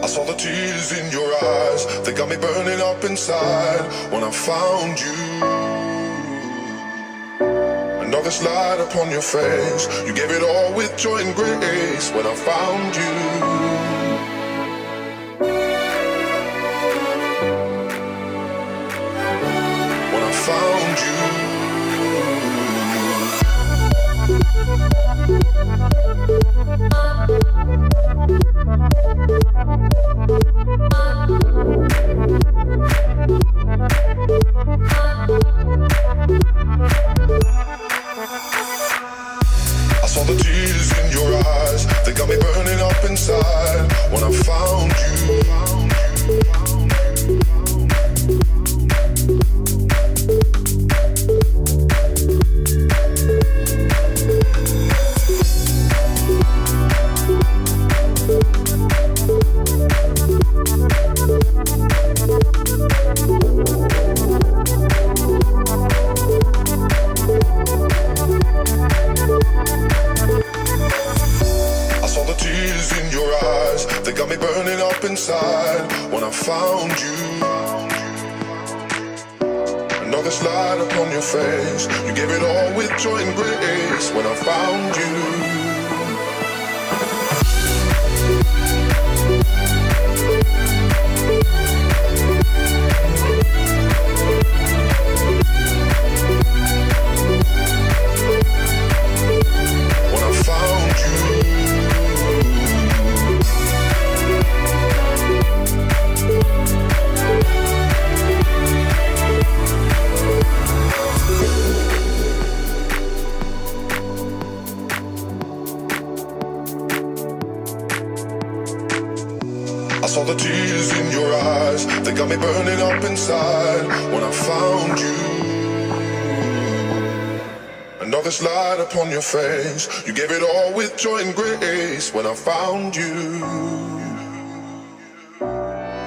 saw the tears in your eyes, they got me burning up inside. When I found you, another light upon your face, you gave it all with joy and grace. When I found you, when I found you. I saw the tears in your eyes, they got me burning up inside. When I found you, they got me burning up inside. When I found you, another light upon your face, you gave it all with joy and grace. When I found you, when I found you. I saw the tears in your eyes, they got me burning up inside. When I found you, another light upon your face, you gave it all with joy and grace. When I found you,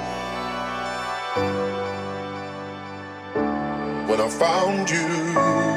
when I found you.